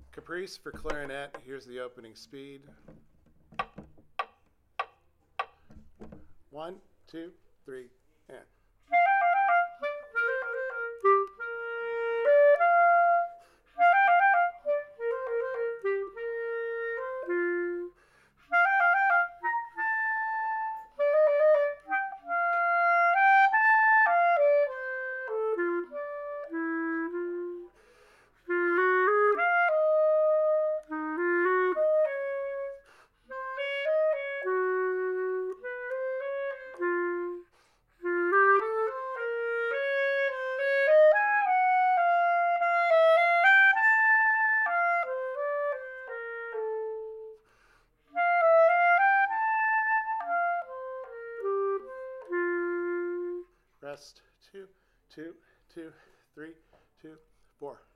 Caprice for clarinet. Here's the opening speed. 1, 2, 3, and. Rest. 2, 2, 2, 3, 2, 4.